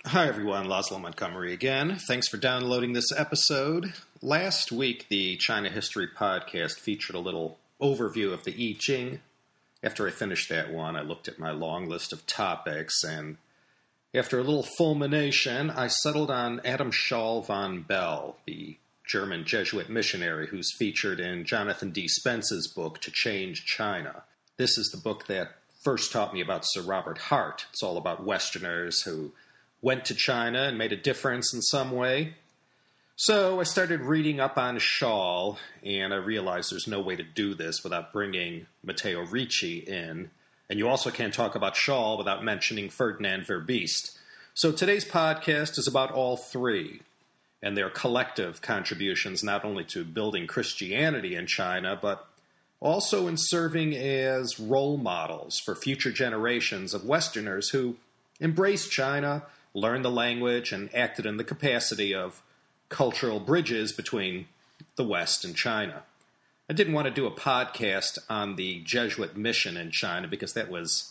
Hi everyone, Laszlo Montgomery again. Thanks for downloading this episode. Last week, the China History Podcast featured a little overview of the I Ching. After I finished that one, I looked at my long list of topics, and after a little fulmination, I settled on Adam Schall von Bell, the German Jesuit missionary who's featured in Jonathan D. Spence's book, To Change China. This is the book that first taught me about Sir Robert Hart. It's all about Westerners who went to China and made a difference in some way. So I started reading up on Schall, and I realized there's no way to do this without bringing Matteo Ricci in. And you also can't talk about Schall without mentioning Ferdinand Verbiest. So today's podcast is about all three and their collective contributions not only to building Christianity in China, but also in serving as role models for future generations of Westerners who embraced China, learned the language, and acted in the capacity of cultural bridges between the West and China. I didn't want to do a podcast on the Jesuit mission in China because that was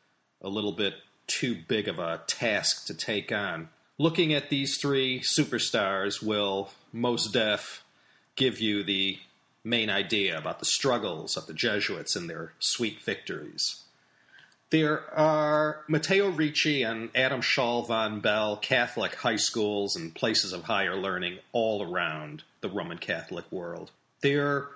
a little bit too big of a task to take on. Looking at these three superstars will most def give you the main idea about the struggles of the Jesuits and their sweet victories. There are Matteo Ricci and Adam Schall von Bell Catholic high schools and places of higher learning all around the Roman Catholic world. Their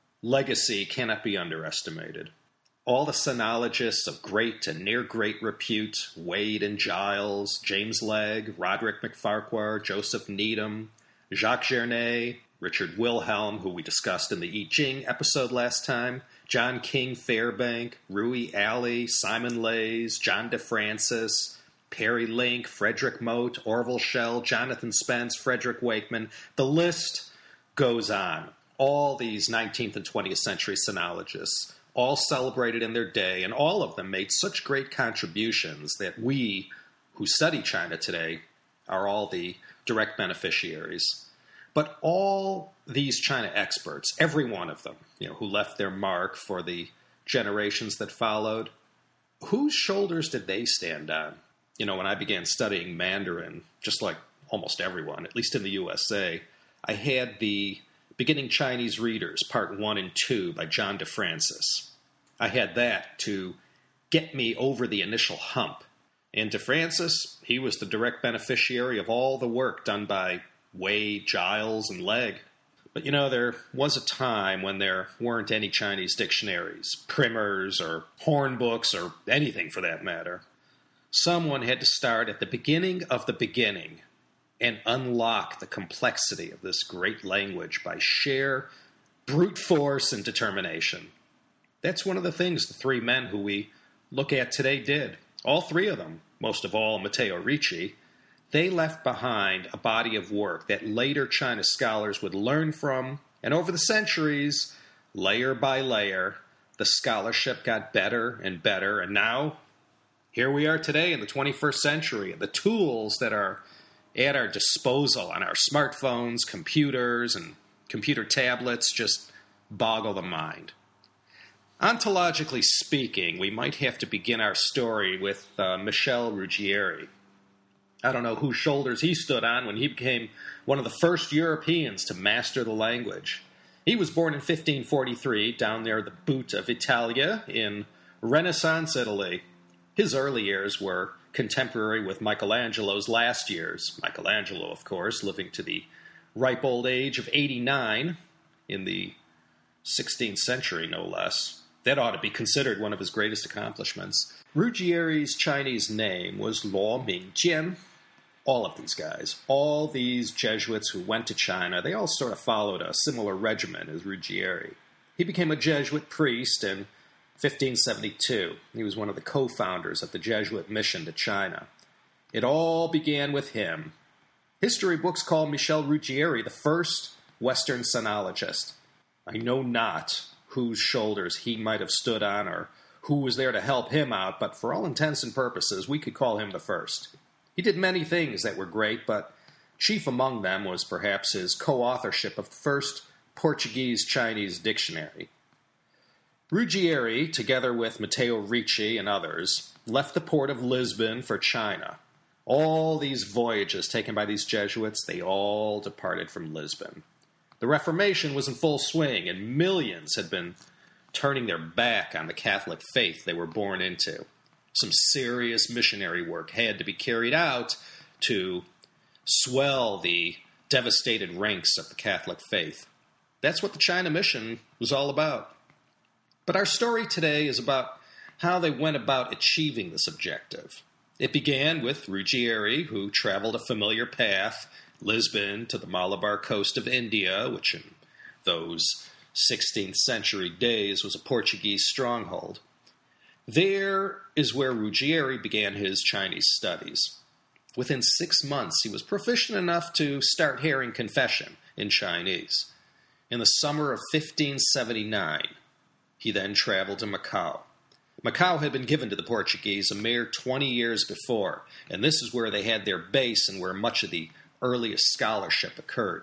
legacy cannot be underestimated. All the sinologists of great and near great repute, Wade and Giles, James Legge, Roderick McFarquhar, Joseph Needham, Jacques Gernet, Richard Wilhelm, who we discussed in the I Ching episode last time, John King Fairbank, Rui Alley, Simon Leys, John DeFrancis, Perry Link, Frederick Mote, Orville Schell, Jonathan Spence, Frederick Wakeman. The list goes on. All these 19th and 20th century sinologists, all celebrated in their day, and all of them made such great contributions that we, who study China today, are all the direct beneficiaries. But all these China experts, every one of them, who left their mark for the generations that followed, whose shoulders did they stand on? When I began studying Mandarin, just like almost everyone, at least in the USA, I had the Beginning Chinese Readers, Part 1 and 2 by John DeFrancis. I had that to get me over the initial hump. And DeFrancis, he was the direct beneficiary of all the work done by Wade, Giles, and Legge. But there was a time when there weren't any Chinese dictionaries, primers, or horn books, or anything for that matter. Someone had to start at the beginning of the beginning and unlock the complexity of this great language by sheer brute force and determination. That's one of the things the three men who we look at today did. All three of them, most of all Matteo Ricci. They left behind a body of work that later China scholars would learn from, and over the centuries, layer by layer, the scholarship got better and better, and now, here we are today in the 21st century, and the tools that are at our disposal on our smartphones, computers, and computer tablets just boggle the mind. Ontologically speaking, we might have to begin our story with Michel Ruggieri. I don't know whose shoulders he stood on when he became one of the first Europeans to master the language. He was born in 1543 down near the boot of Italia in Renaissance Italy. His early years were contemporary with Michelangelo's last years. Michelangelo, of course, living to the ripe old age of 89 in the 16th century, no less. That ought to be considered one of his greatest accomplishments. Ruggieri's Chinese name was Luo Mingjian. All of these guys, all these Jesuits who went to China, they all sort of followed a similar regimen as Ruggieri. He became a Jesuit priest in 1572. He was one of the co-founders of the Jesuit mission to China. It all began with him. History books call Michel Ruggieri the first Western sinologist. I know not whose shoulders he might have stood on or who was there to help him out, but for all intents and purposes, we could call him the first. He did many things that were great, but chief among them was perhaps his co-authorship of the first Portuguese-Chinese dictionary. Ruggieri, together with Matteo Ricci and others, left the port of Lisbon for China. All these voyages taken by these Jesuits, they all departed from Lisbon. The Reformation was in full swing, and millions had been turning their back on the Catholic faith they were born into. Some serious missionary work had to be carried out to swell the devastated ranks of the Catholic faith. That's what the China Mission was all about. But our story today is about how they went about achieving this objective. It began with Ruggieri, who traveled a familiar path, Lisbon to the Malabar coast of India, which in those 16th century days was a Portuguese stronghold. There is where Ruggieri began his Chinese studies. Within 6 months, he was proficient enough to start hearing confession in Chinese. In the summer of 1579, he then traveled to Macau. Macau had been given to the Portuguese a mere 20 years before, and this is where they had their base and where much of the earliest scholarship occurred.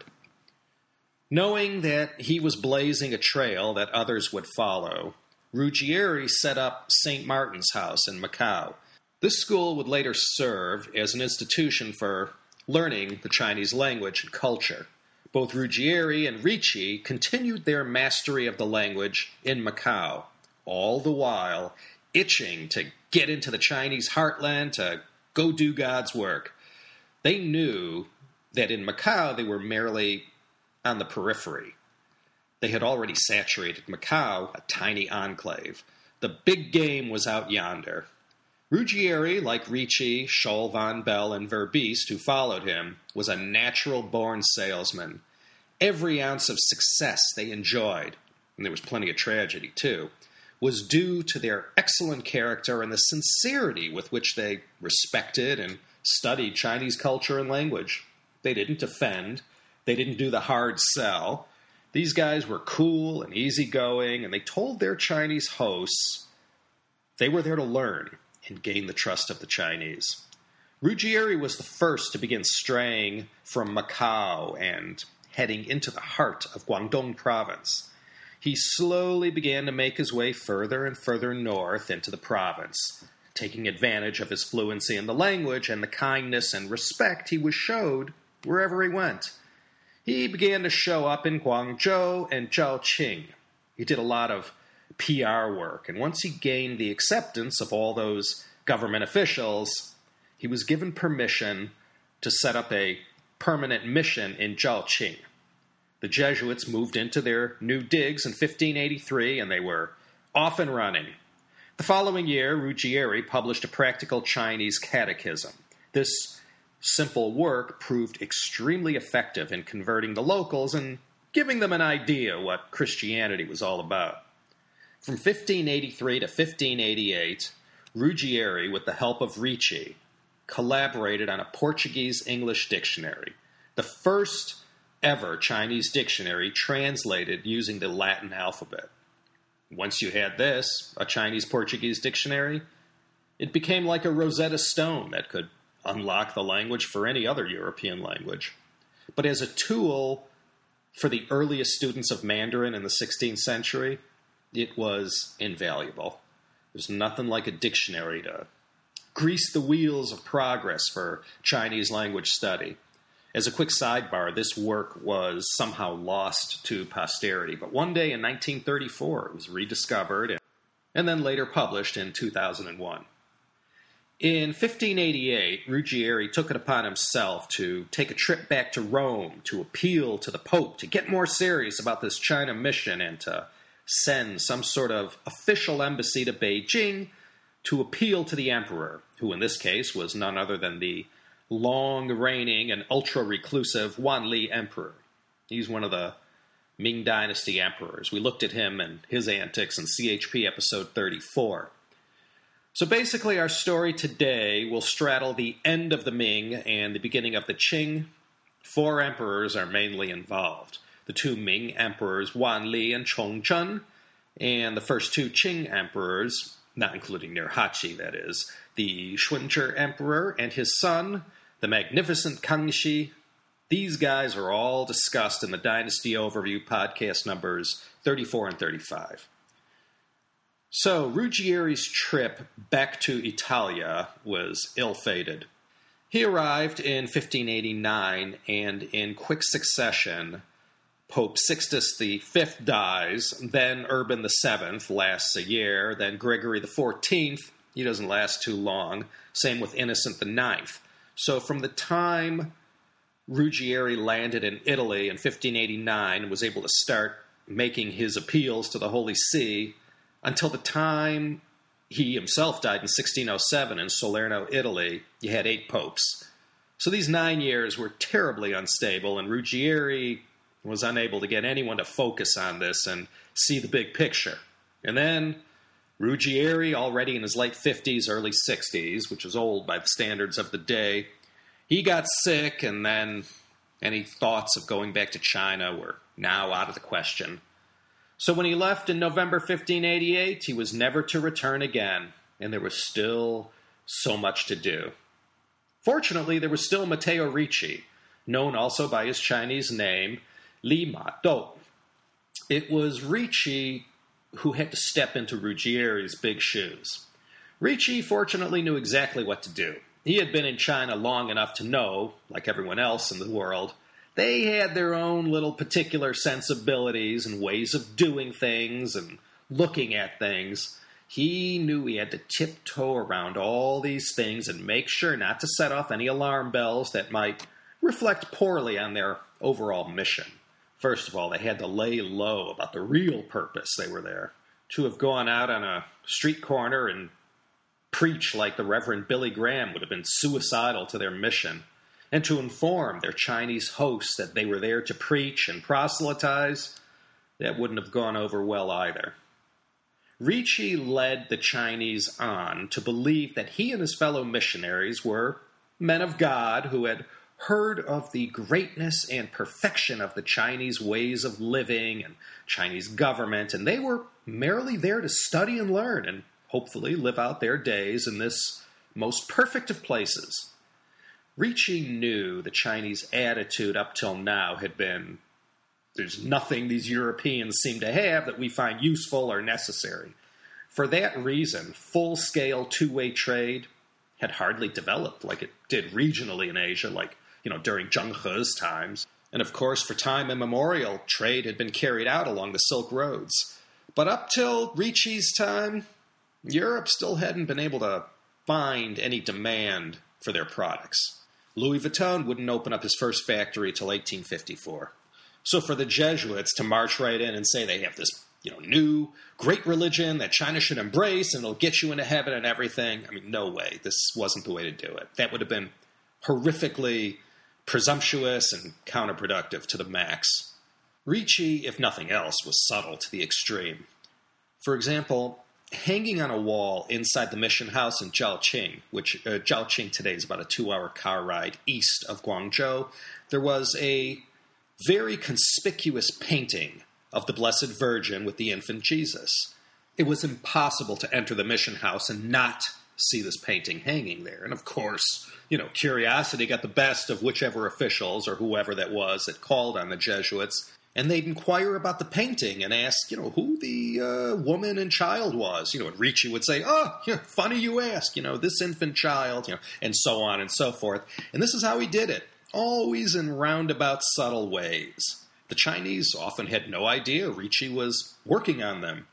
Knowing that he was blazing a trail that others would follow, Ruggieri set up St. Martin's House in Macau. This school would later serve as an institution for learning the Chinese language and culture. Both Ruggieri and Ricci continued their mastery of the language in Macau, all the while itching to get into the Chinese heartland to go do God's work. They knew that in Macau they were merely on the periphery. They had already saturated Macau, a tiny enclave. The big game was out yonder. Ruggieri, like Ricci, Scholl von Bell, and Verbiest, who followed him, was a natural-born salesman. Every ounce of success they enjoyed, and there was plenty of tragedy too, was due to their excellent character and the sincerity with which they respected and studied Chinese culture and language. They didn't offend. They didn't do the hard sell. These guys were cool and easygoing, and they told their Chinese hosts they were there to learn and gain the trust of the Chinese. Ruggieri was the first to begin straying from Macau and heading into the heart of Guangdong province. He slowly began to make his way further and further north into the province, taking advantage of his fluency in the language and the kindness and respect he was showed wherever he went. He began to show up in Guangzhou and Zhaoqing. He did a lot of PR work, and once he gained the acceptance of all those government officials, he was given permission to set up a permanent mission in Zhaoqing. The Jesuits moved into their new digs in 1583, and they were off and running. The following year, Ruggieri published a practical Chinese catechism. This simple work proved extremely effective in converting the locals and giving them an idea what Christianity was all about. From 1583 to 1588, Ruggieri, with the help of Ricci, collaborated on a Portuguese-English dictionary, the first ever Chinese dictionary translated using the Latin alphabet. Once you had this, a Chinese-Portuguese dictionary, it became like a Rosetta Stone that could unlock the language for any other European language. But as a tool for the earliest students of Mandarin in the 16th century, it was invaluable. There's nothing like a dictionary to grease the wheels of progress for Chinese language study. As a quick sidebar, this work was somehow lost to posterity, but one day in 1934 it was rediscovered and then later published in 2001. In 1588, Ruggieri took it upon himself to take a trip back to Rome to appeal to the Pope to get more serious about this China mission and to send some sort of official embassy to Beijing to appeal to the emperor, who in this case was none other than the long-reigning and ultra-reclusive Wanli Emperor. He's one of the Ming Dynasty emperors. We looked at him and his antics in CHP episode 34. So basically our story today will straddle the end of the Ming and the beginning of the Qing. 4 emperors are mainly involved. The 2 Ming emperors, Wanli and Chongzhen, and the first 2 Qing emperors, not including their Hachi, that is, the Xunzhi Emperor and his son, the magnificent Kangxi. These guys are all discussed in the Dynasty Overview podcast numbers 34 and 35. So, Ruggieri's trip back to Italia was ill-fated. He arrived in 1589, and in quick succession, Pope Sixtus V dies, then Urban VII lasts a year, then Gregory XIV, he doesn't last too long, same with Innocent IX. So from the time Ruggieri landed in Italy in 1589 and was able to start making his appeals to the Holy See, until the time he himself died in 1607 in Salerno, Italy, you had 8 popes. So these 9 years were terribly unstable, and Ruggieri was unable to get anyone to focus on this and see the big picture. And then Ruggieri, already in his late 50s, early 60s, which is old by the standards of the day, he got sick, and then any thoughts of going back to China were now out of the question. So when he left in November 1588, he was never to return again, and there was still so much to do. Fortunately, there was still Matteo Ricci, known also by his Chinese name, Li Ma Dou. It was Ricci who had to step into Ruggieri's big shoes. Ricci fortunately knew exactly what to do. He had been in China long enough to know, like everyone else in the world, they had their own little particular sensibilities and ways of doing things and looking at things. He knew he had to tiptoe around all these things and make sure not to set off any alarm bells that might reflect poorly on their overall mission. First of all, they had to lay low about the real purpose they were there. To have gone out on a street corner and preach like the Reverend Billy Graham would have been suicidal to their mission. And to inform their Chinese hosts that they were there to preach and proselytize, that wouldn't have gone over well either. Ricci led the Chinese on to believe that he and his fellow missionaries were men of God who had heard of the greatness and perfection of the Chinese ways of living and Chinese government, and they were merely there to study and learn and hopefully live out their days in this most perfect of places. Ricci knew the Chinese attitude up till now had been, there's nothing these Europeans seem to have that we find useful or necessary. For that reason, full-scale two-way trade had hardly developed like it did regionally in Asia, like, during Zheng He's times. And of course, for time immemorial, trade had been carried out along the Silk Roads. But up till Ricci's time, Europe still hadn't been able to find any demand for their products. Louis Vuitton wouldn't open up his first factory till 1854. So for the Jesuits to march right in and say they have this, new, great religion that China should embrace and it'll get you into heaven and everything, no way. This wasn't the way to do it. That would have been horrifically presumptuous and counterproductive to the max. Ricci, if nothing else, was subtle to the extreme. For example, hanging on a wall inside the mission house in Zhaoqing, which Zhaoqing today is about a 2-hour car ride east of Guangzhou, there was a very conspicuous painting of the Blessed Virgin with the infant Jesus. It was impossible to enter the mission house and not see this painting hanging there. And of course, curiosity got the best of whichever officials or whoever that was that called on the Jesuits, and they'd inquire about the painting and ask, who the woman and child was. And Ricci would say, funny you ask, this infant child, and so on and so forth. And this is how he did it, always in roundabout, subtle ways. The Chinese often had no idea Ricci was working on them.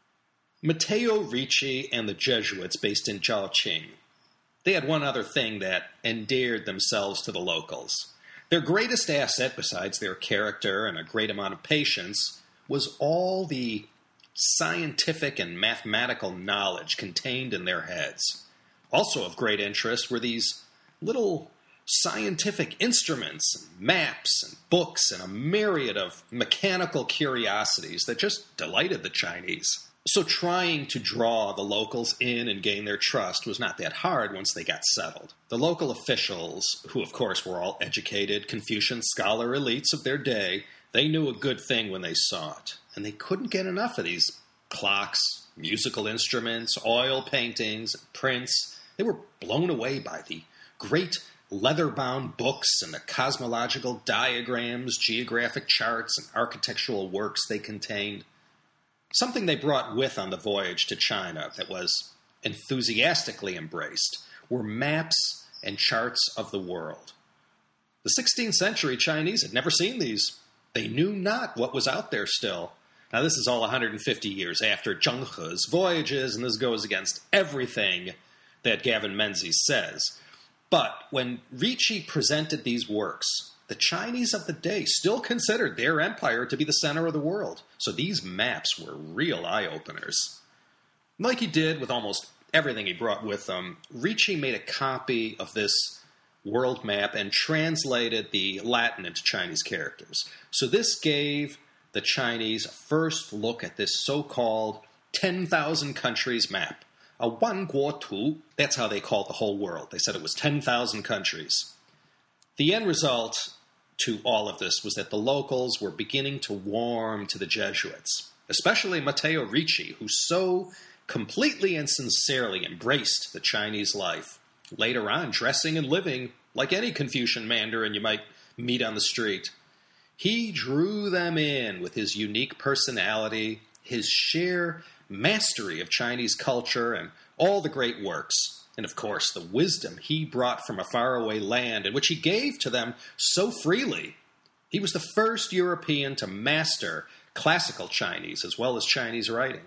Matteo Ricci and the Jesuits based in Zhaoqing, they had one other thing that endeared themselves to the locals. Their greatest asset, besides their character and a great amount of patience, was all the scientific and mathematical knowledge contained in their heads. Also of great interest were these little scientific instruments, and maps, and books, and a myriad of mechanical curiosities that just delighted the Chinese. So trying to draw the locals in and gain their trust was not that hard once they got settled. The local officials, who of course were all educated Confucian scholar elites of their day, they knew a good thing when they saw it. And they couldn't get enough of these clocks, musical instruments, oil paintings, prints. They were blown away by the great leather-bound books and the cosmological diagrams, geographic charts, and architectural works they contained. Something they brought with on the voyage to China that was enthusiastically embraced were maps and charts of the world. The 16th century Chinese had never seen these. They knew not what was out there still. Now, this is all 150 years after Zheng He's voyages, and this goes against everything that Gavin Menzies says. But when Ricci presented these works, the Chinese of the day still considered their empire to be the center of the world. So these maps were real eye-openers. Like he did with almost everything he brought with him, Ricci made a copy of this world map and translated the Latin into Chinese characters. So this gave the Chinese a first look at this so-called 10,000 countries map. A Wanguotu, that's how they called the whole world. They said it was 10,000 countries. The end result to all of this was that the locals were beginning to warm to the Jesuits, especially Matteo Ricci, who so completely and sincerely embraced the Chinese life, later on dressing and living like any Confucian Mandarin you might meet on the street. He drew them in with his unique personality, his sheer mastery of Chinese culture, and all the great works, and of course the wisdom he brought from a faraway land and which he gave to them so freely. He was the first European to master classical Chinese as well as Chinese writing.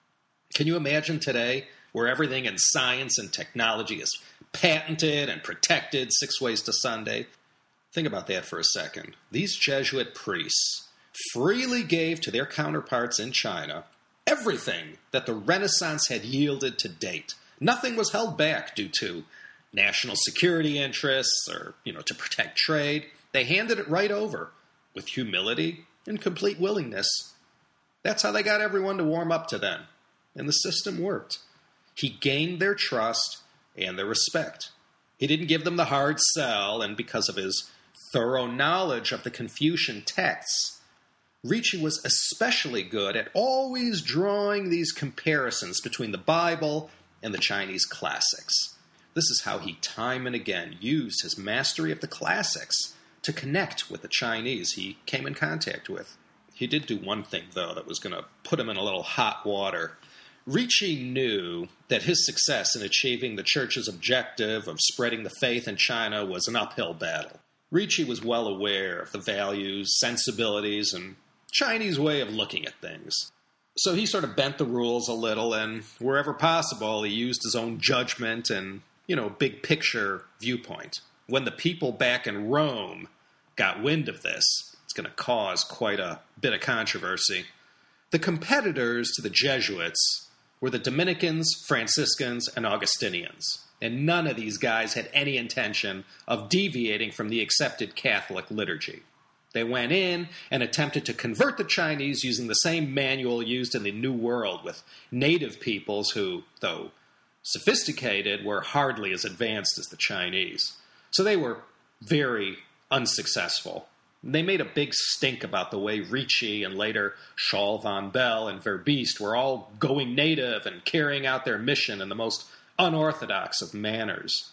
Can you imagine today where everything in science and technology is patented and protected 6 ways to Sunday? Think about that for a second. These Jesuit priests freely gave to their counterparts in China everything that the Renaissance had yielded to date. Nothing was held back due to national security interests or, to protect trade. They handed it right over with humility and complete willingness. That's how they got everyone to warm up to them. And the system worked. He gained their trust and their respect. He didn't give them the hard sell, and because of his thorough knowledge of the Confucian texts, Ricci was especially good at always drawing these comparisons between the Bible and the Chinese classics. This is how he time and again used his mastery of the classics to connect with the Chinese he came in contact with. He did do one thing, though, that was going to put him in a little hot water. Ricci knew that his success in achieving the Church's objective of spreading the faith in China was an uphill battle. Ricci was well aware of the values, sensibilities, and Chinese way of looking at things. So he sort of bent the rules a little, and wherever possible, he used his own judgment and, big picture viewpoint. When the people back in Rome got wind of this, it's going to cause quite a bit of controversy. The competitors to the Jesuits were the Dominicans, Franciscans, and Augustinians. And none of these guys had any intention of deviating from the accepted Catholic liturgy. They went in and attempted to convert the Chinese using the same manual used in the New World with native peoples who, though sophisticated, were hardly as advanced as the Chinese. So they were very unsuccessful. They made a big stink about the way Ricci and later Charles von Bell and Verbiest were all going native and carrying out their mission in the most unorthodox of manners.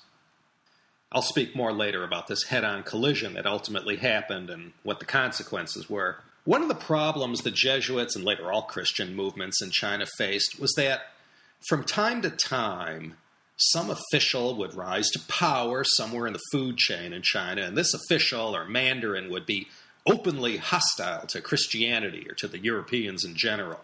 I'll speak more later about this head-on collision that ultimately happened and what the consequences were. One of the problems the Jesuits and later all Christian movements in China faced was that from time to time, some official would rise to power somewhere in the food chain in China, and this official or Mandarin would be openly hostile to Christianity or to the Europeans in general.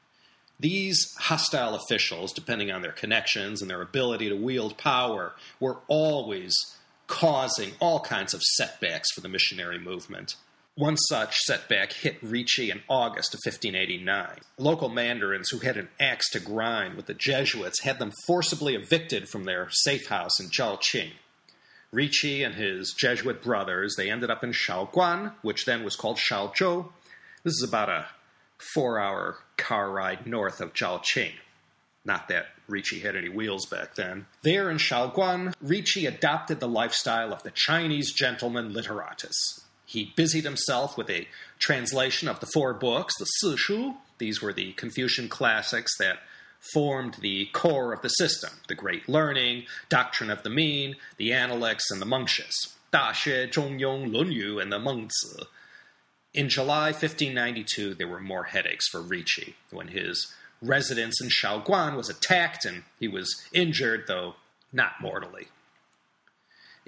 These hostile officials, depending on their connections and their ability to wield power, were always causing all kinds of setbacks for the missionary movement. One such setback hit Ricci in August of 1589. Local mandarins who had an axe to grind with the Jesuits had them forcibly evicted from their safe house in Zhaoqing. Ricci and his Jesuit brothers, they ended up in Shaoguan, which then was called Shaozhou. This is about a 4-hour car ride north of Zhaoqing. Not that Ricci had any wheels back then. There in Shaoguan, Ricci adopted the lifestyle of the Chinese gentleman literatus. He busied himself with a translation of the 4 books, the Si Shu. These were the Confucian classics that formed the core of the system: the Great Learning, Doctrine of the Mean, the Analects, and the Mengshes, Da Xue, Zhong Yong, Lun Yu, and the Mengzi. In July 1592, there were more headaches for Ricci when his residence in Shaoguan was attacked and he was injured, though not mortally.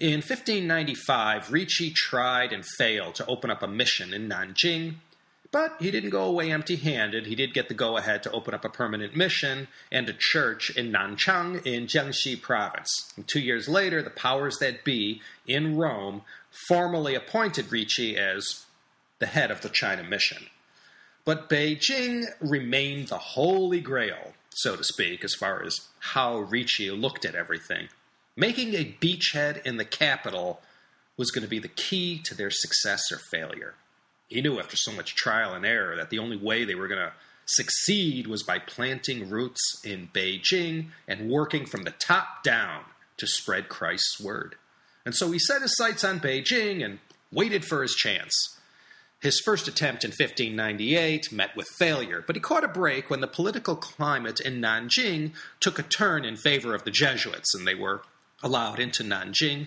In 1595, Ricci tried and failed to open up a mission in Nanjing, but he didn't go away empty-handed. He did get the go-ahead to open up a permanent mission and a church in Nanchang in Jiangxi province. And 2 years later, the powers that be in Rome formally appointed Ricci as the head of the China mission. But Beijing remained the holy grail, so to speak, as far as how Ricci looked at everything. Making a beachhead in the capital was going to be the key to their success or failure. He knew after so much trial and error that the only way they were going to succeed was by planting roots in Beijing and working from the top down to spread Christ's word. And so he set his sights on Beijing and waited for his chance. His first attempt in 1598 met with failure, but he caught a break when the political climate in Nanjing took a turn in favor of the Jesuits, and they were allowed into Nanjing.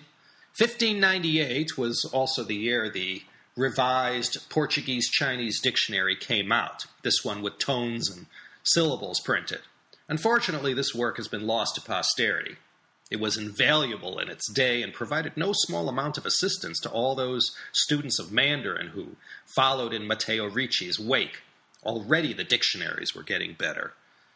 1598 was also the year the revised Portuguese-Chinese dictionary came out, this one with tones and syllables printed. Unfortunately, this work has been lost to posterity. It was invaluable in its day and provided no small amount of assistance to all those students of Mandarin who followed in Matteo Ricci's wake. Already the dictionaries were getting better.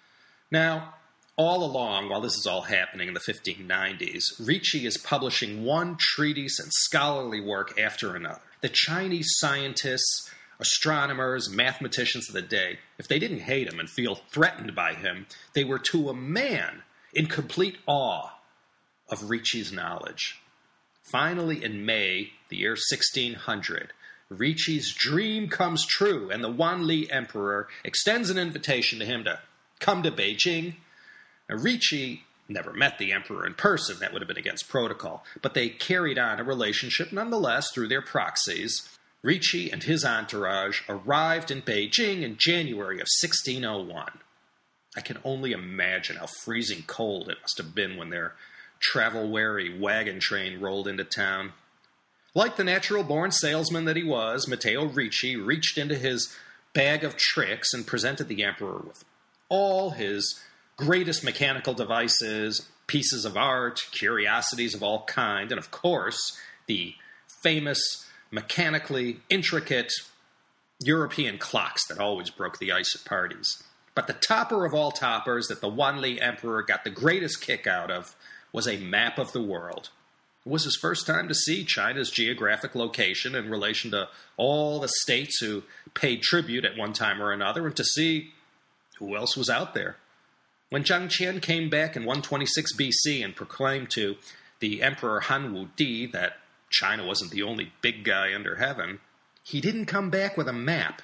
Now, all along, while this is all happening in the 1590s, Ricci is publishing one treatise and scholarly work after another. The Chinese scientists, astronomers, mathematicians of the day, if they didn't hate him and feel threatened by him, they were to a man in complete awe of Ricci's knowledge. Finally, in May, the year 1600, Ricci's dream comes true, and the Wanli Emperor extends an invitation to him to come to Beijing. Now, Ricci never met the emperor in person. That would have been against protocol. But they carried on a relationship nonetheless through their proxies. Ricci and his entourage arrived in Beijing in January of 1601. I can only imagine how freezing cold it must have been when their travel-weary wagon train rolled into town. Like the natural-born salesman that he was, Matteo Ricci reached into his bag of tricks and presented the emperor with all his greatest mechanical devices, pieces of art, curiosities of all kind, and of course, the famous, mechanically intricate European clocks that always broke the ice at parties. But the topper of all toppers that the Wanli Emperor got the greatest kick out of was a map of the world. It was his first time to see China's geographic location in relation to all the states who paid tribute at one time or another, and to see who else was out there. When Zhang Qian came back in 126 BC and proclaimed to the Emperor Han Wudi that China wasn't the only big guy under heaven, he didn't come back with a map.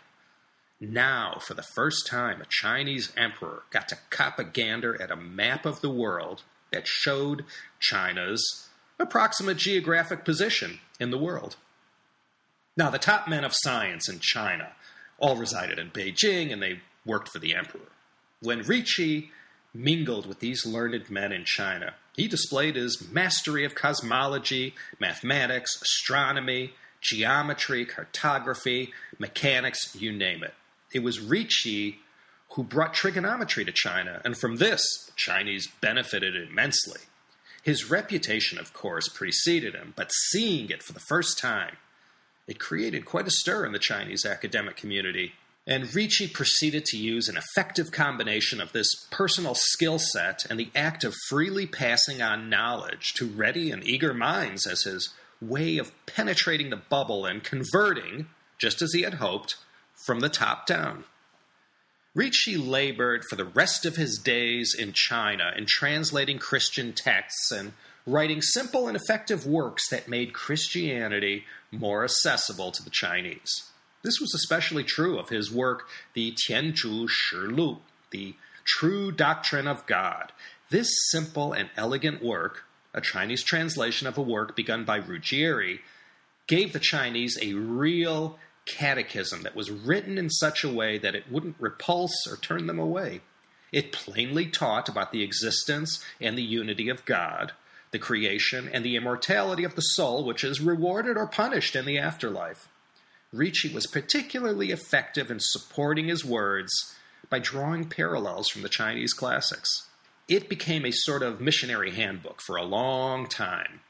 Now, for the first time, a Chinese emperor got to cop a gander at a map of the world that showed China's approximate geographic position in the world. Now, the top men of science in China all resided in Beijing, and they worked for the emperor. When Ricci mingled with these learned men in China, he displayed his mastery of cosmology, mathematics, astronomy, geometry, cartography, mechanics, you name it. It was Ricci who brought trigonometry to China, and from this, the Chinese benefited immensely. His reputation, of course, preceded him, but seeing it for the first time, it created quite a stir in the Chinese academic community. And Ricci proceeded to use an effective combination of this personal skill set and the act of freely passing on knowledge to ready and eager minds as his way of penetrating the bubble and converting, just as he had hoped, from the top down. Ricci labored for the rest of his days in China in translating Christian texts and writing simple and effective works that made Christianity more accessible to the Chinese. This was especially true of his work, the Tianzhu Shilu, the True Doctrine of God. This simple and elegant work, a Chinese translation of a work begun by Ruggieri, gave the Chinese a real catechism that was written in such a way that it wouldn't repulse or turn them away. It plainly taught about the existence and the unity of God, the creation and the immortality of the soul, which is rewarded or punished in the afterlife. Ricci was particularly effective in supporting his words by drawing parallels from the Chinese classics. It became a sort of missionary handbook for a long time.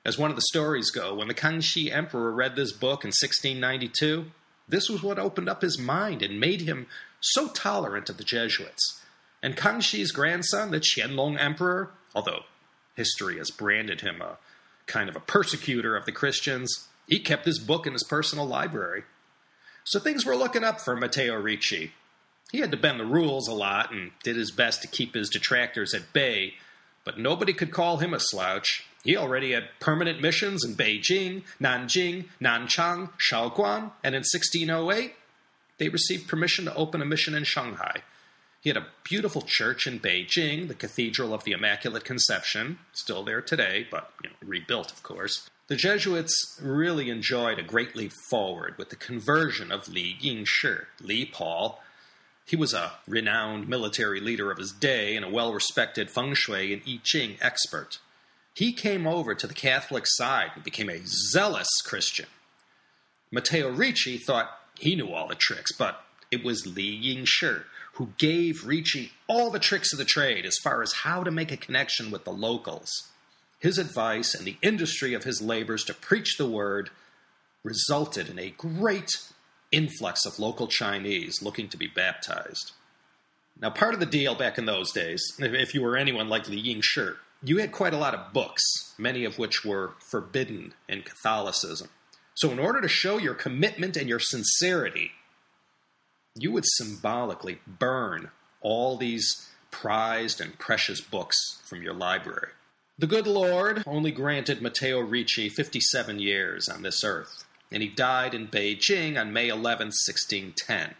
As one of the stories go, when the Kangxi Emperor read this book in 1692, this was what opened up his mind and made him so tolerant of the Jesuits. And Kangxi's grandson, the Qianlong Emperor, although history has branded him a kind of a persecutor of the Christians, he kept this book in his personal library. So things were looking up for Matteo Ricci. He had to bend the rules a lot and did his best to keep his detractors at bay, but nobody could call him a slouch. He already had permanent missions in Beijing, Nanjing, Nanchang, Shaoguan, and in 1608, they received permission to open a mission in Shanghai. He had a beautiful church in Beijing, the Cathedral of the Immaculate Conception, still there today, but rebuilt, of course. The Jesuits really enjoyed a great leap forward with the conversion of Li Yingshi, Li Paul. He was a renowned military leader of his day and a well-respected feng shui and I Ching expert. He came over to the Catholic side and became a zealous Christian. Matteo Ricci thought he knew all the tricks, but it was Li Yingshi who gave Ricci all the tricks of the trade as far as how to make a connection with the locals. His advice and the industry of his labors to preach the word resulted in a great influx of local Chinese looking to be baptized. Now, part of the deal back in those days, if you were anyone like Li Yingshi, you had quite a lot of books, many of which were forbidden in Catholicism. So in order to show your commitment and your sincerity, you would symbolically burn all these prized and precious books from your library. The good Lord only granted Matteo Ricci 57 years on this earth, and he died in Beijing on May 11, 1610.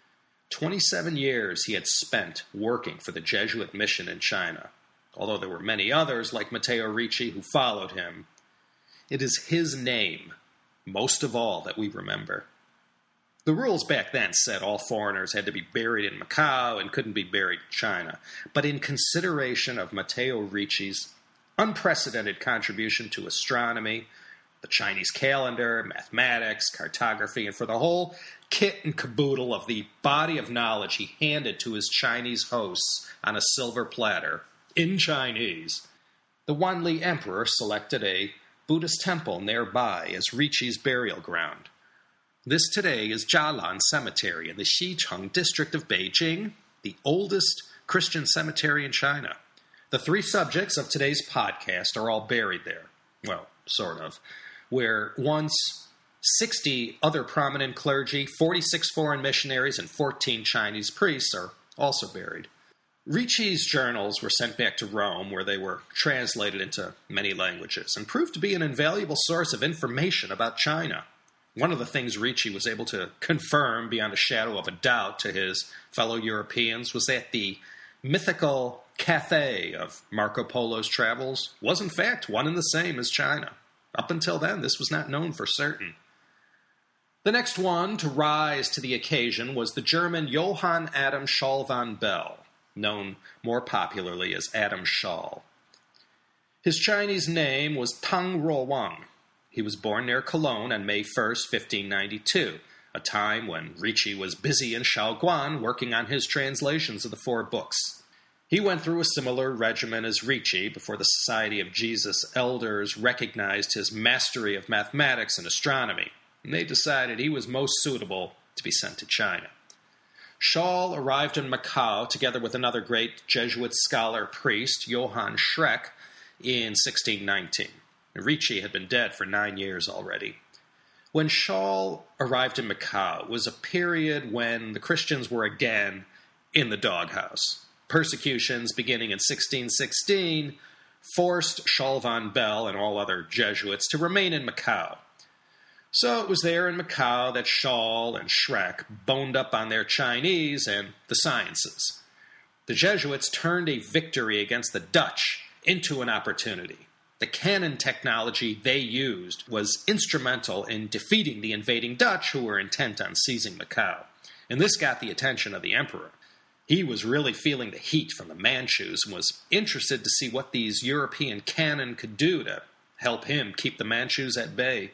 27 years he had spent working for the Jesuit mission in China. Although there were many others like Matteo Ricci who followed him, it is his name, most of all, that we remember. The rules back then said all foreigners had to be buried in Macau and couldn't be buried in China. But in consideration of Matteo Ricci's unprecedented contribution to astronomy, the Chinese calendar, mathematics, cartography, and for the whole kit and caboodle of the body of knowledge he handed to his Chinese hosts on a silver platter, in Chinese, the Wanli Emperor selected a Buddhist temple nearby as Ricci's burial ground. This today is Jialan Cemetery in the Xicheng district of Beijing, the oldest Christian cemetery in China. The three subjects of today's podcast are all buried there. Well, sort of. Where once 60 other prominent clergy, 46 foreign missionaries, and 14 Chinese priests are also buried. Ricci's journals were sent back to Rome, where they were translated into many languages, and proved to be an invaluable source of information about China. One of the things Ricci was able to confirm beyond a shadow of a doubt to his fellow Europeans was that the mythical Cathay of Marco Polo's travels was in fact one and the same as China. Up until then, this was not known for certain. The next one to rise to the occasion was the German Johann Adam Schall von Bell, known more popularly as Adam Schall. His Chinese name was Tang Ruowang. He was born near Cologne on May 1st, 1592, a time when Ricci was busy in Shaoguan working on his translations of the four books. He went through a similar regimen as Ricci before the Society of Jesus elders recognized his mastery of mathematics and astronomy, and they decided he was most suitable to be sent to China. Schall arrived in Macau together with another great Jesuit scholar-priest, Johann Schreck, in 1619. Ricci had been dead for 9 years already. When Schall arrived in Macau, it was a period when the Christians were again in the doghouse. Persecutions beginning in 1616 forced Schall von Bell and all other Jesuits to remain in Macau. So it was there in Macau that Schall and Schreck boned up on their Chinese and the sciences. The Jesuits turned a victory against the Dutch into an opportunity. The cannon technology they used was instrumental in defeating the invading Dutch who were intent on seizing Macau. And this got the attention of the emperor. He was really feeling the heat from the Manchus and was interested to see what these European cannon could do to help him keep the Manchus at bay.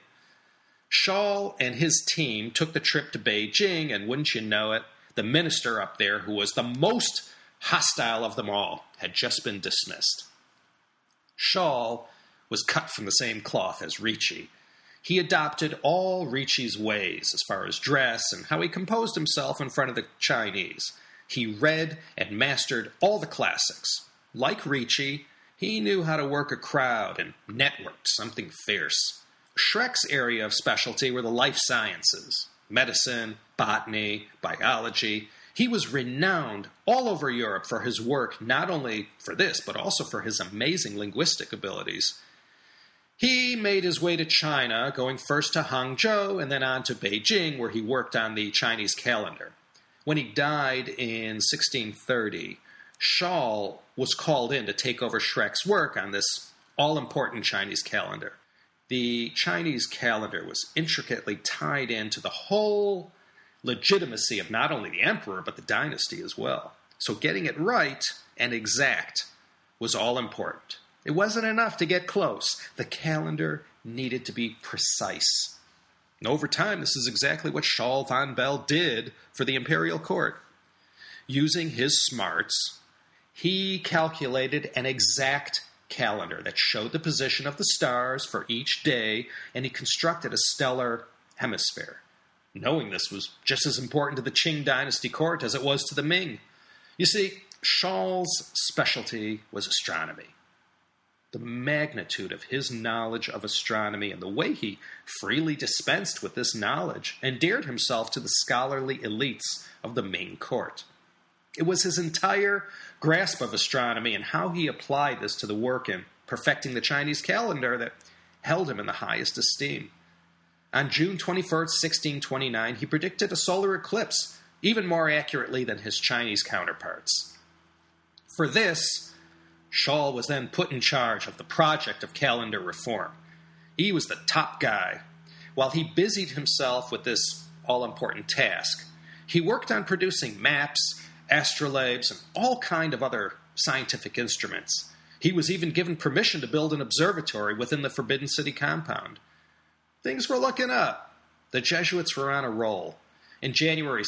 Schall and his team took the trip to Beijing, and wouldn't you know it, the minister up there, who was the most hostile of them all, had just been dismissed. Schall was cut from the same cloth as Ricci. He adopted all Ricci's ways as far as dress and how he composed himself in front of the Chinese. He read and mastered all the classics. Like Ricci, he knew how to work a crowd and networked something fierce. Schreck's area of specialty were the life sciences, medicine, botany, biology. He was renowned all over Europe for his work, not only for this, but also for his amazing linguistic abilities. He made his way to China, going first to Hangzhou and then on to Beijing, where he worked on the Chinese calendar. When he died in 1630, Scholl was called in to take over Schreck's work on this all-important Chinese calendar. The Chinese calendar was intricately tied into the whole legitimacy of not only the emperor, but the dynasty as well. So getting it right and exact was all important. It wasn't enough to get close. The calendar needed to be precise. And over time, this is exactly what Scholl von Bell did for the imperial court. Using his smarts, he calculated an exact calendar that showed the position of the stars for each day, and he constructed a stellar hemisphere. Knowing this was just as important to the Qing dynasty court as it was to the Ming. You see, Scholl's specialty was astronomy. The magnitude of his knowledge of astronomy and the way he freely dispensed with this knowledge endeared himself to the scholarly elites of the Ming court. It was his entire grasp of astronomy and how he applied this to the work in perfecting the Chinese calendar that held him in the highest esteem. On June 21st, 1629, he predicted a solar eclipse, even more accurately than his Chinese counterparts. For this, Scholl was then put in charge of the project of calendar reform. He was the top guy. While he busied himself with this all-important task, he worked on producing maps, astrolabes, and all kind of other scientific instruments. He was even given permission to build an observatory within the Forbidden City compound. Things were looking up. The Jesuits were on a roll. In January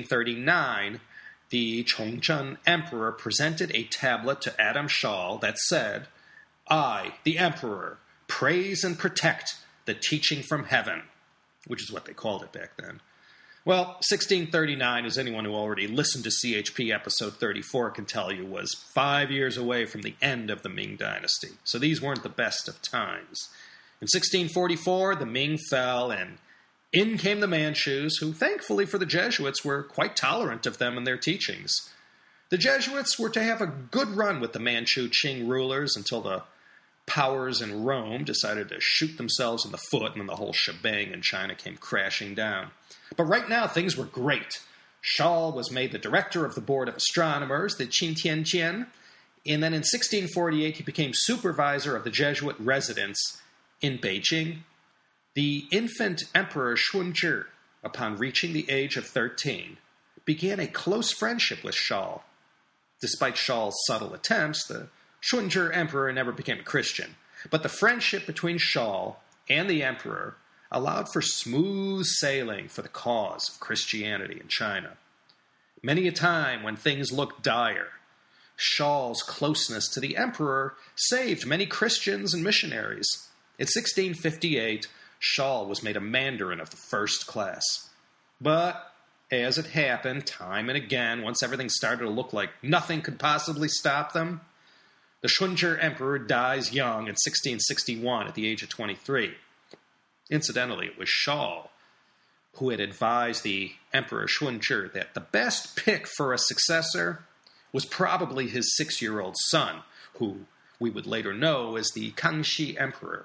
1639, the Chongzhen Emperor presented a tablet to Adam Scholl that said, "I, the Emperor, praise and protect the teaching from heaven," which is what they called it back then. Well, 1639, as anyone who already listened to CHP episode 34 can tell you, was 5 years away from the end of the Ming dynasty. So these weren't the best of times. In 1644, the Ming fell, and in came the Manchus, who, thankfully for the Jesuits, were quite tolerant of them and their teachings. The Jesuits were to have a good run with the Manchu Qing rulers until the powers in Rome decided to shoot themselves in the foot, and then the whole shebang in China came crashing down. But right now, things were great. Scholl was made the director of the Board of Astronomers, the Qintianjian, and then in 1648, he became supervisor of the Jesuit residence in Beijing. The infant Emperor Shunzhi, upon reaching the age of 13, began a close friendship with Scholl. Despite Scholl's subtle attempts, the Shunzhi Emperor never became a Christian. But the friendship between Scholl and the Emperor allowed for smooth sailing for the cause of Christianity in China. Many a time when things looked dire, Scholl's closeness to the Emperor saved many Christians and missionaries. In 1658, Scholl was made a mandarin of the first class. But, as it happened, time and again, once everything started to look like nothing could possibly stop them, the Shunzhi Emperor dies young in 1661 at the age of 23. Incidentally, it was Scholl who had advised the Emperor Shunzhi that the best pick for a successor was probably his 6-year-old son, who we would later know as the Kangxi Emperor.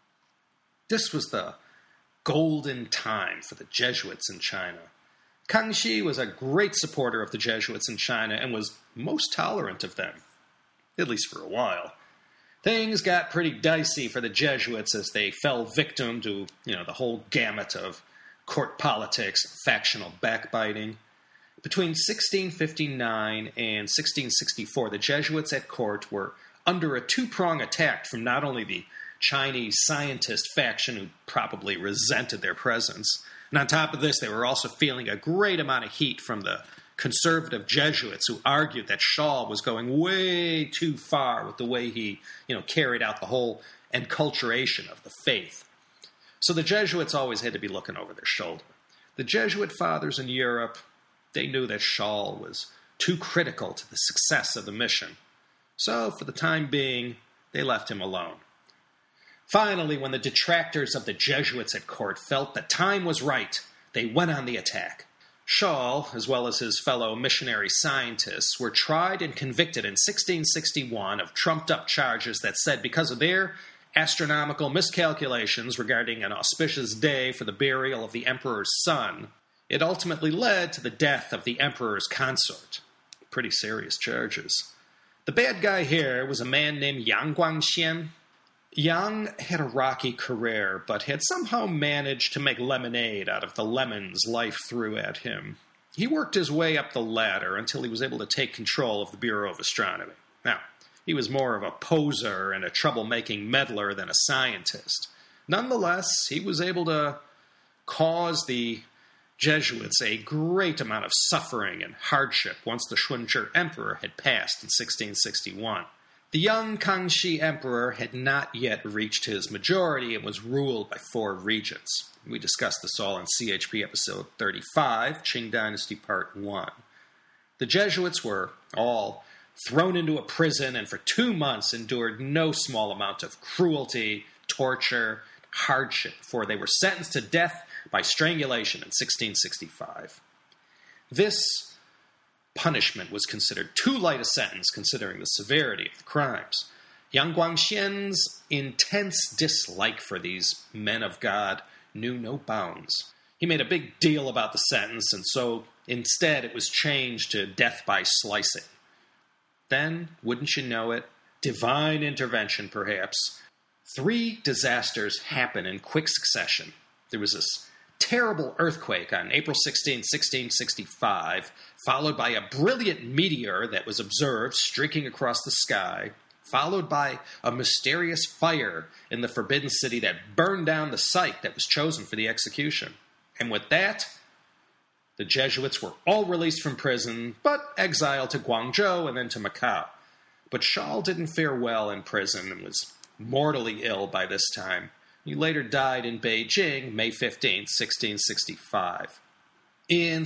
This was the golden time for the Jesuits in China. Kangxi was a great supporter of the Jesuits in China and was most tolerant of them, at least for a while. Things got pretty dicey for the Jesuits as they fell victim to, the whole gamut of court politics and factional backbiting. Between 1659 and 1664, the Jesuits at court were under a two-prong attack from not only the Chinese scientist faction, who probably resented their presence, and on top of this, they were also feeling a great amount of heat from the conservative Jesuits who argued that Scholl was going way too far with the way he, carried out the whole enculturation of the faith. So the Jesuits always had to be looking over their shoulder. The Jesuit fathers in Europe, they knew that Scholl was too critical to the success of the mission. So, for the time being, they left him alone. Finally, when the detractors of the Jesuits at court felt the time was right, they went on the attack. Scholl, as well as his fellow missionary scientists, were tried and convicted in 1661 of trumped-up charges that said because of their astronomical miscalculations regarding an auspicious day for the burial of the emperor's son, it ultimately led to the death of the emperor's consort. Pretty serious charges. The bad guy here was a man named Yang Guangxian. Yang had a rocky career, but had somehow managed to make lemonade out of the lemons life threw at him. He worked his way up the ladder until he was able to take control of the Bureau of Astronomy. Now, he was more of a poser and a troublemaking meddler than a scientist. Nonetheless, he was able to cause the Jesuits a great amount of suffering and hardship once the Shunzhi Emperor had passed in 1661. The young Kangxi Emperor had not yet reached his majority and was ruled by 4 regents. We discussed this all in CHP episode 35, Qing Dynasty Part 1. The Jesuits were all thrown into a prison and for 2 months endured no small amount of cruelty, torture, hardship before they were sentenced to death by strangulation in 1665. This punishment was considered too light a sentence considering the severity of the crimes. Yang Guangxian's intense dislike for these men of God knew no bounds. He made a big deal about the sentence, and so instead it was changed to death by slicing. Then, wouldn't you know it, divine intervention perhaps, 3 disasters happened in quick succession. There was this terrible earthquake on April 16, 1665, followed by a brilliant meteor that was observed streaking across the sky, followed by a mysterious fire in the Forbidden City that burned down the site that was chosen for the execution. And with that, the Jesuits were all released from prison, but exiled to Guangzhou and then to Macau. But Scholl didn't fare well in prison and was mortally ill by this time. He later died in Beijing, May 15, 1665. In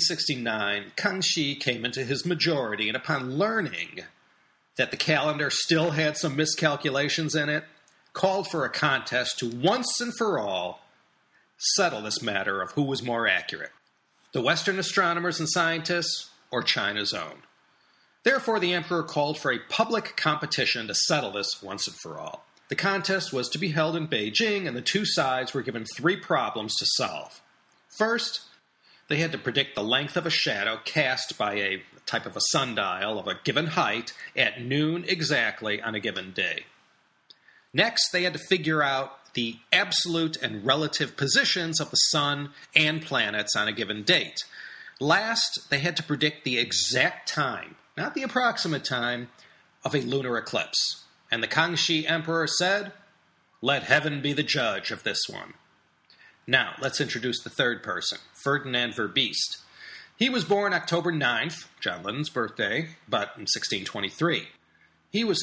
1669, Kangxi came into his majority, and upon learning that the calendar still had some miscalculations in it, called for a contest to once and for all settle this matter of who was more accurate, the Western astronomers and scientists or China's own. Therefore, the emperor called for a public competition to settle this once and for all. The contest was to be held in Beijing, and the 2 sides were given 3 problems to solve. First, they had to predict the length of a shadow cast by a type of a sundial of a given height at noon exactly on a given day. Next, they had to figure out the absolute and relative positions of the sun and planets on a given date. Last, they had to predict the exact time, not the approximate time, of a lunar eclipse. And the Kangxi Emperor said, "Let heaven be the judge of this one." Now, let's introduce the third person, Ferdinand Verbiest. He was born October 9th, John Lennon's birthday, but in 1623. He was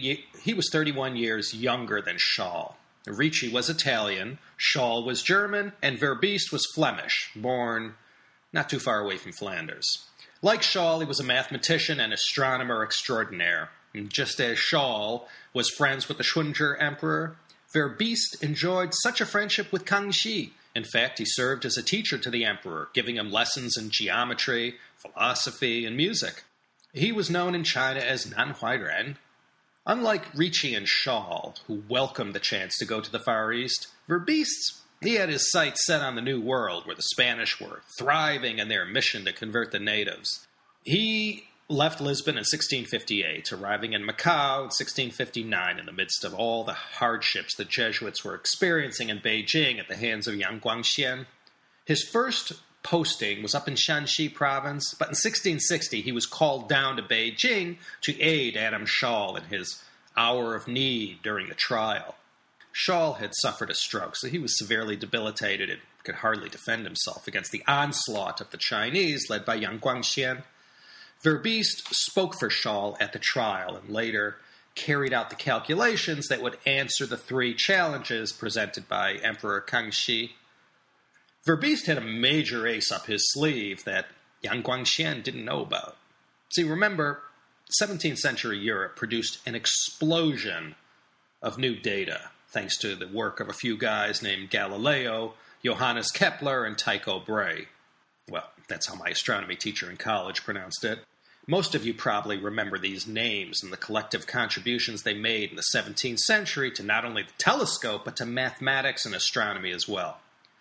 31 years younger than Scholl. Ricci was Italian, Scholl was German, and Verbiest was Flemish, born not too far away from Flanders. Like Scholl, he was a mathematician and astronomer extraordinaire. And just as Scholl was friends with the Shunzhi Emperor, Verbiest enjoyed such a friendship with Kangxi. In fact, he served as a teacher to the emperor, giving him lessons in geometry, philosophy, and music. He was known in China as Nan Huairen. Unlike Ricci and Scholl, who welcomed the chance to go to the Far East, Verbiest, he had his sights set on the New World, where the Spanish were thriving in their mission to convert the natives. He left Lisbon in 1658, arriving in Macau in 1659 in the midst of all the hardships the Jesuits were experiencing in Beijing at the hands of Yang Guangxian. His first posting was up in Shanxi province, but in 1660 he was called down to Beijing to aid Adam Scholl in his hour of need during the trial. Scholl had suffered a stroke, so he was severely debilitated and could hardly defend himself against the onslaught of the Chinese led by Yang Guangxian. Verbiest spoke for Scholl at the trial and later carried out the calculations that would answer the three challenges presented by Emperor Kangxi. Verbiest had a major ace up his sleeve that Yang Guangxian didn't know about. See, remember, 17th century Europe produced an explosion of new data, thanks to the work of a few guys named Galileo, Johannes Kepler, and Tycho Brahe. Well, that's how my astronomy teacher in college pronounced it. Most of you probably remember these names and the collective contributions they made in the 17th century to not only the telescope, but to mathematics and astronomy as well.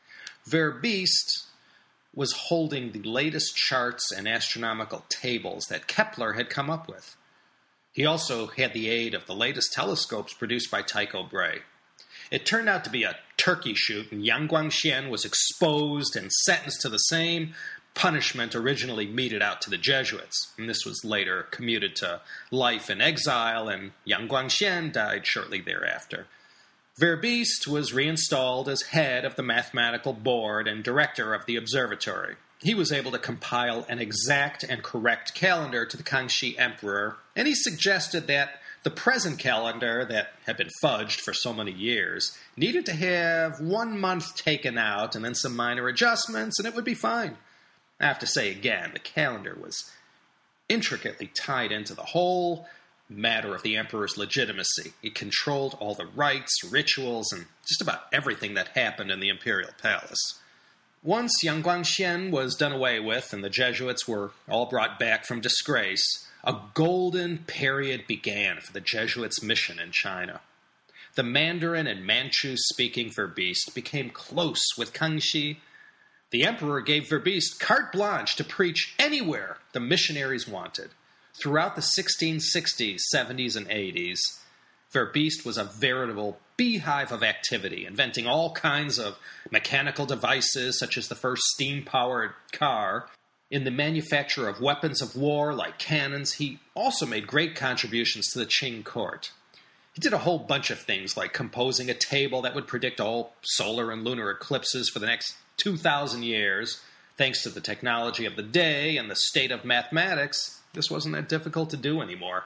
Verbiest was holding the latest charts and astronomical tables that Kepler had come up with. He also had the aid of the latest telescopes produced by Tycho Brahe. It turned out to be a turkey shoot, and Yang Guangxian was exposed and sentenced to the same punishment originally meted out to the Jesuits. And this was later commuted to life in exile, and Yang Guangxian died shortly thereafter. Verbiest was reinstalled as head of the mathematical board and director of the observatory. He was able to compile an exact and correct calendar to the Kangxi Emperor, and he suggested that the present calendar that had been fudged for so many years needed to have 1 month taken out and then some minor adjustments, and it would be fine. I have to say again, the calendar was intricately tied into the whole matter of the emperor's legitimacy. It controlled all the rites, rituals, and just about everything that happened in the imperial palace. Once Yang Guangxian was done away with and the Jesuits were all brought back from disgrace, a golden period began for the Jesuits' mission in China. The Mandarin and Manchu-speaking Verbiest became close with Kangxi. The emperor gave Verbiest carte blanche to preach anywhere the missionaries wanted. Throughout the 1660s, 70s, and 80s, Verbiest was a veritable beehive of activity, inventing all kinds of mechanical devices, such as the first steam-powered car. In the manufacture of weapons of war, like cannons, he also made great contributions to the Qing court. He did a whole bunch of things, like composing a table that would predict all solar and lunar eclipses for the next 2,000 years. Thanks to the technology of the day and the state of mathematics, this wasn't that difficult to do anymore.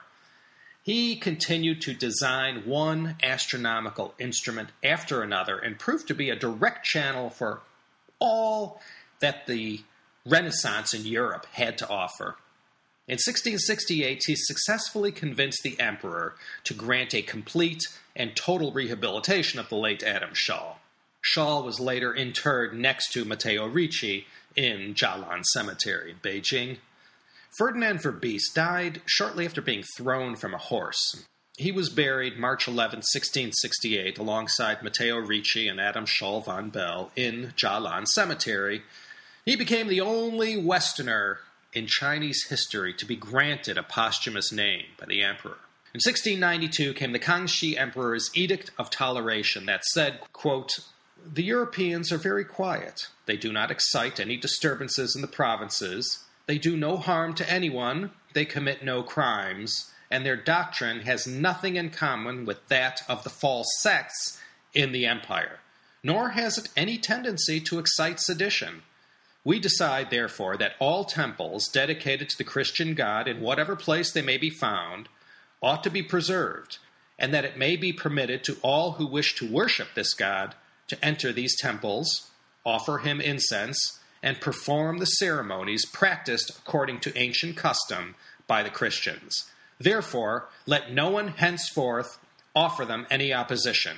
He continued to design one astronomical instrument after another and proved to be a direct channel for all that the Renaissance in Europe had to offer. In 1668, he successfully convinced the emperor to grant a complete and total rehabilitation of the late Adam Schall. Schall was later interred next to Matteo Ricci in Jialan Cemetery in Beijing. Ferdinand Verbiest died shortly after being thrown from a horse. He was buried March 11, 1668, alongside Matteo Ricci and Adam Schall von Bell in Jialan Cemetery. He became the only Westerner in Chinese history to be granted a posthumous name by the emperor. In 1692 came the Kangxi Emperor's Edict of Toleration that said, quote, "The Europeans are very quiet. They do not excite any disturbances in the provinces. They do no harm to anyone, they commit no crimes, and their doctrine has nothing in common with that of the false sects in the empire, nor has it any tendency to excite sedition. We decide, therefore, that all temples dedicated to the Christian God, in whatever place they may be found, ought to be preserved, and that it may be permitted to all who wish to worship this God to enter these temples, offer him incense, and perform the ceremonies practiced according to ancient custom by the Christians. Therefore, let no one henceforth offer them any opposition."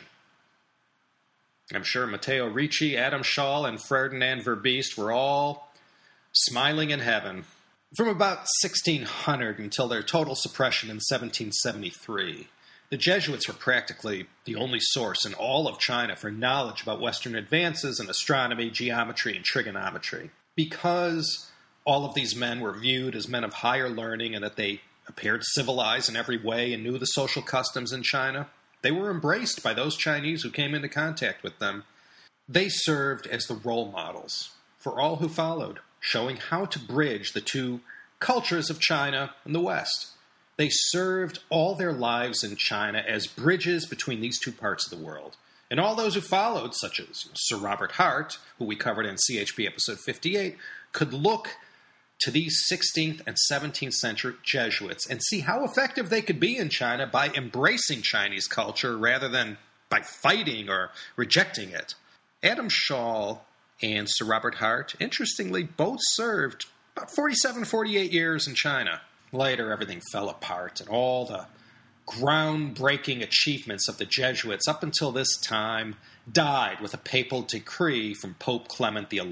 I'm sure Matteo Ricci, Adam Schall, and Ferdinand Verbiest were all smiling in heaven. From about 1600 until their total suppression in 1773, the Jesuits were practically the only source in all of China for knowledge about Western advances in astronomy, geometry, and trigonometry. Because all of these men were viewed as men of higher learning and that they appeared civilized in every way and knew the social customs in China, they were embraced by those Chinese who came into contact with them. They served as the role models for all who followed, showing how to bridge the two cultures of China and the West. They served all their lives in China as bridges between these two parts of the world. And all those who followed, such as Sir Robert Hart, who we covered in CHP episode 58, could look to these 16th and 17th century Jesuits and see how effective they could be in China by embracing Chinese culture rather than by fighting or rejecting it. Adam Schall and Sir Robert Hart, interestingly, both served about 48 years in China. Later, everything fell apart, and all the groundbreaking achievements of the Jesuits up until this time died with a papal decree from Pope Clement XI.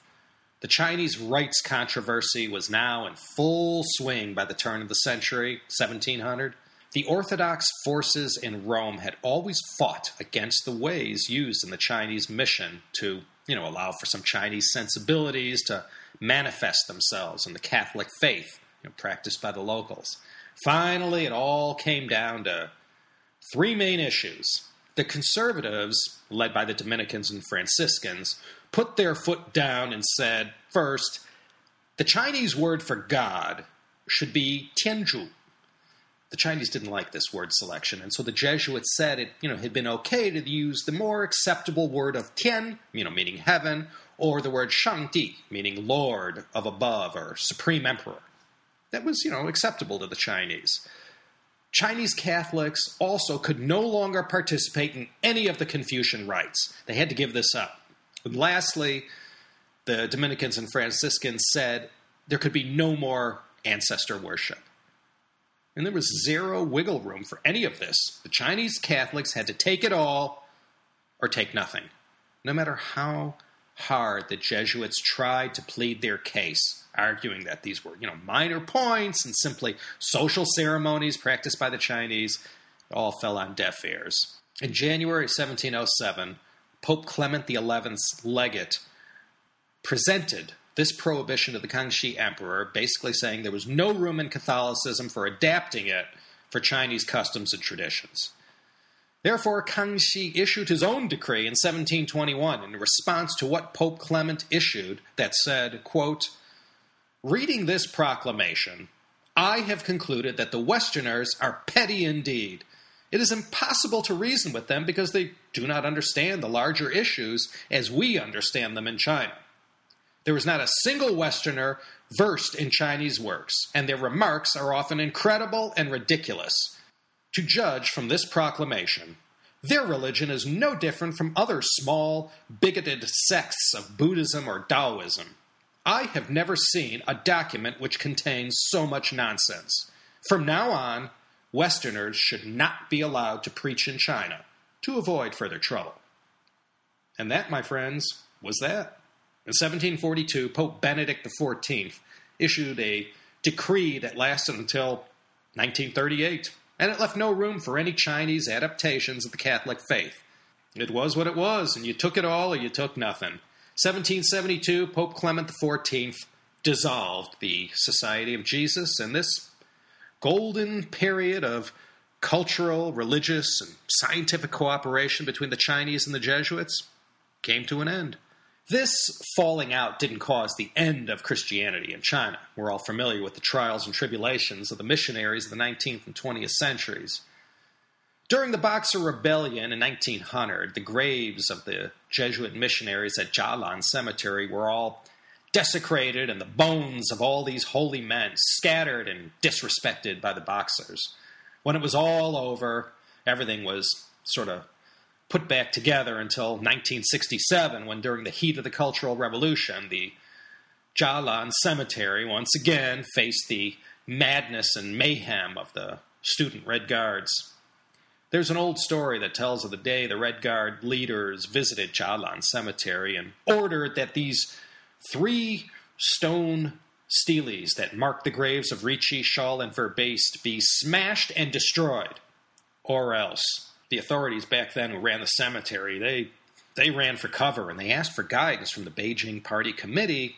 The Chinese rights controversy was now in full swing by the turn of the century, 1700. The Orthodox forces in Rome had always fought against the ways used in the Chinese mission to, allow for some Chinese sensibilities to manifest themselves in the Catholic faith, practiced by the locals. Finally, it all came down to three main issues. The conservatives, led by the Dominicans and Franciscans, put their foot down and said, first, the Chinese word for God should be Tianzhu. The Chinese didn't like this word selection, and so the Jesuits said it, had been okay to use the more acceptable word of Tian, meaning heaven, or the word Shangdi, meaning Lord of above or Supreme Emperor. That was, acceptable to the Chinese. Chinese Catholics also could no longer participate in any of the Confucian rites. They had to give this up. And lastly, the Dominicans and Franciscans said there could be no more ancestor worship. And there was zero wiggle room for any of this. The Chinese Catholics had to take it all or take nothing, no matter how hard the Jesuits tried to plead their case, arguing that these were, minor points and simply social ceremonies practiced by the Chinese. It all fell on deaf ears. In January 1707, Pope Clement XI's legate presented this prohibition to the Kangxi Emperor, basically saying there was no room in Catholicism for adapting it for Chinese customs and traditions. Therefore, Kangxi issued his own decree in 1721 in response to what Pope Clement issued that said, quote, reading this proclamation, I have concluded that the Westerners are petty indeed. It is impossible to reason with them because they do not understand the larger issues as we understand them in China. There is not a single Westerner versed in Chinese works, and their remarks are often incredible and ridiculous. To judge from this proclamation, their religion is no different from other small, bigoted sects of Buddhism or Taoism. I have never seen a document which contains so much nonsense. From now on, Westerners should not be allowed to preach in China to avoid further trouble. And that, my friends, was that. In 1742, Pope Benedict XIV issued a decree that lasted until 1938, and it left no room for any Chinese adaptations of the Catholic faith. It was what it was, and you took it all or you took nothing. 1772, Pope Clement XIV dissolved the Society of Jesus, and this golden period of cultural, religious, and scientific cooperation between the Chinese and the Jesuits came to an end. This falling out didn't cause the end of Christianity in China. We're all familiar with the trials and tribulations of the missionaries of the 19th and 20th centuries. During the Boxer Rebellion in 1900, the graves of the Jesuit missionaries at Jialan Cemetery were all desecrated and the bones of all these holy men scattered and disrespected by the Boxers. When it was all over, everything was sort of put back together until 1967, when during the heat of the Cultural Revolution, the Jialan Cemetery once again faced the madness and mayhem of the student Red Guards. There's an old story that tells of the day the Red Guard leaders visited Jialan Cemetery and ordered that these 3 stone steles that mark the graves of Ricci, Schall, and Verbaist be smashed and destroyed, or else. The authorities back then who ran the cemetery, they ran for cover, and they asked for guidance from the Beijing Party Committee,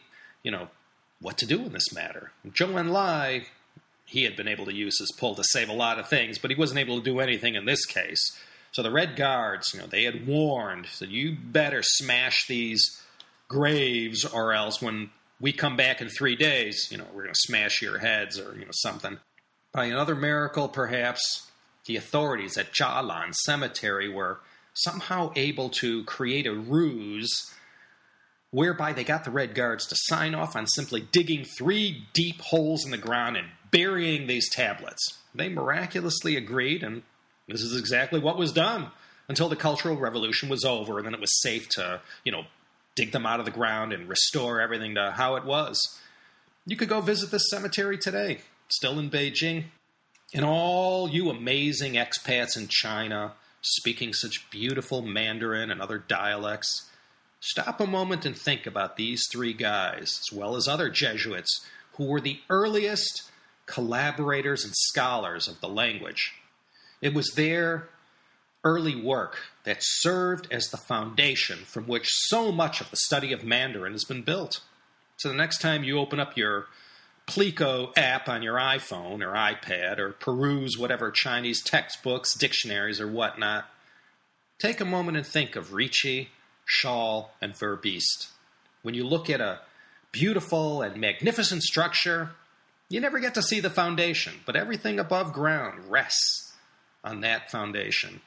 what to do in this matter. Zhou Enlai, he had been able to use his pull to save a lot of things, but he wasn't able to do anything in this case. So the Red Guards, they had warned that you better smash these graves, or else when we come back in 3 days, we're going to smash your heads or, something. By another miracle, perhaps, the authorities at Jialan Cemetery were somehow able to create a ruse whereby they got the Red Guards to sign off on simply digging 3 deep holes in the ground and burying these tablets. They miraculously agreed, and this is exactly what was done until the Cultural Revolution was over, and then it was safe to, dig them out of the ground and restore everything to how it was. You could go visit this cemetery today, still in Beijing. And all you amazing expats in China, speaking such beautiful Mandarin and other dialects, stop a moment and think about these 3 guys, as well as other Jesuits, who were the earliest collaborators and scholars of the language. It was their early work that served as the foundation from which so much of the study of Mandarin has been built. So the next time you open up your Plico app on your iPhone or iPad or peruse whatever Chinese textbooks, dictionaries, or whatnot, take a moment and think of Ricci, Schall, and Verbiest. When you look at a beautiful and magnificent structure, you never get to see the foundation, but everything above ground rests on that foundation.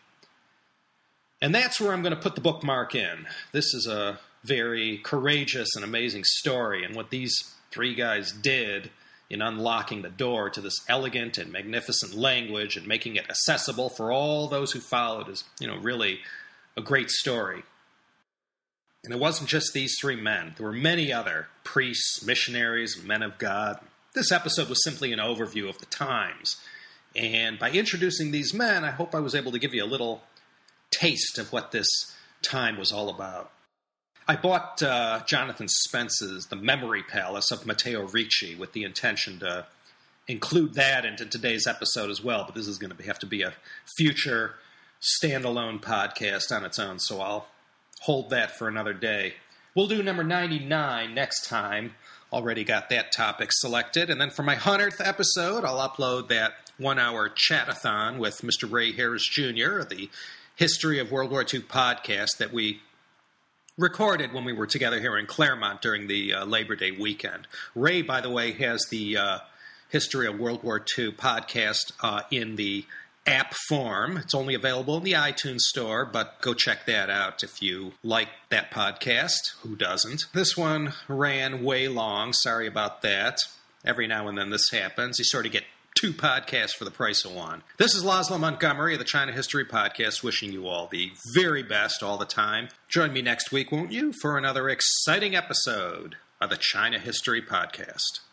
And that's where I'm going to put the bookmark in. This is a very courageous and amazing story, and what these 3 guys did in unlocking the door to this elegant and magnificent language and making it accessible for all those who followed is, really a great story. And it wasn't just these 3 men. There were many other priests, missionaries, and men of God. This episode was simply an overview of the times. And by introducing these men, I hope I was able to give you a little taste of what this time was all about. I bought Jonathan Spence's The Memory Palace of Matteo Ricci with the intention to include that into today's episode as well, but this is going to have to be a future standalone podcast on its own, so I'll hold that for another day. We'll do number 99 next time. Already got that topic selected. And then for my 100th episode, I'll upload that 1-hour chat-a-thon with Mr. Ray Harris Jr., the History of World War II podcast that we recorded when we were together here in Claremont during the Labor Day weekend. Ray, by the way, has the History of World War II podcast in the app form. It's only available in the iTunes store, but go check that out if you like that podcast. Who doesn't? This one ran way long. Sorry about that. Every now and then this happens. You sort of get 2 podcasts for the price of 1. This is Laszlo Montgomery of the China History Podcast, wishing you all the very best all the time. Join me next week, won't you, for another exciting episode of the China History Podcast.